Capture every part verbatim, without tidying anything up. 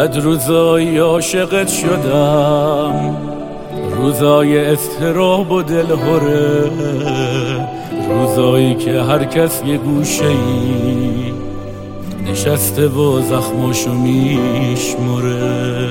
بد روزایی عاشقت شدم، روزای استراب و دلهوره، روزایی که هر کس یه گوشه ای نشسته و زخماشو میشمره.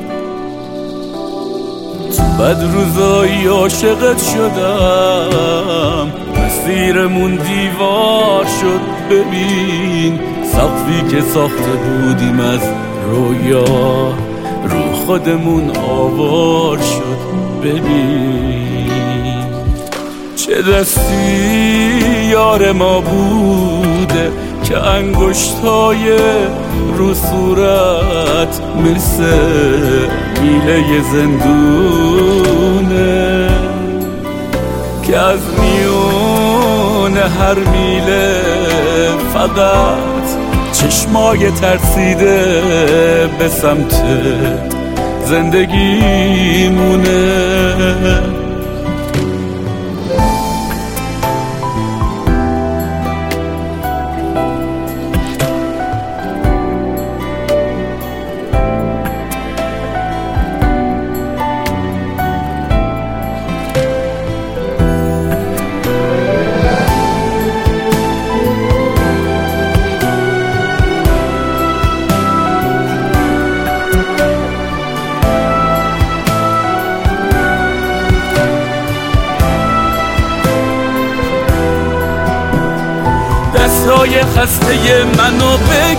تو بد روزایی عاشقت شدم، مسیرمون دیوار شد. ببین سقفی که ساخته بودیم از رویا رو خودمون آوار شد. ببین چه دستی یار ما بوده که انگشتای رو صورت مثل میله زندونه، که از میون هر میله فقط چشمای ترسیده به سمت زندگی مونه. دستای خسته منو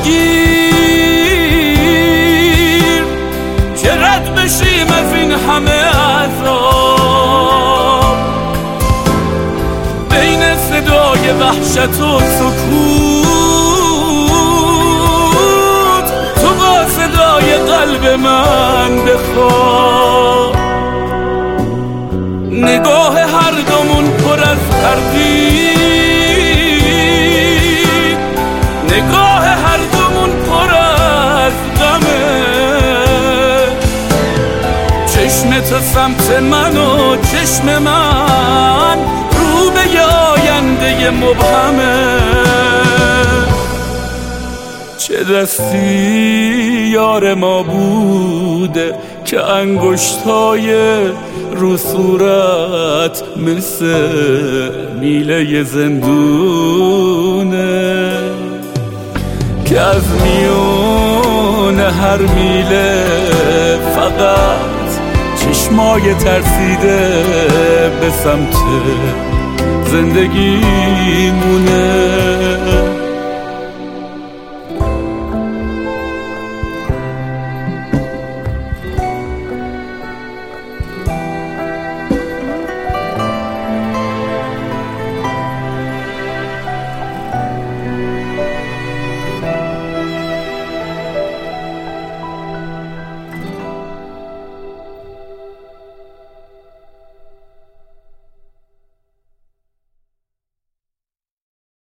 بگیر که رد بشیم از این همه عذاب، بین صدای وحشت و سکوت تو با صدای قلب من بخواب. نگاه هر دومون پر از تردید، نگاه هر دومون پر از غمه. چشم تو سمت من و چشم من رو به آینده مبهمه. چه دستی یار ما بوده که انگشتای رو صورت مثل میله زندونه، که از میون هر میله فقط چشمای ترسیده به سمت زندگی مونه.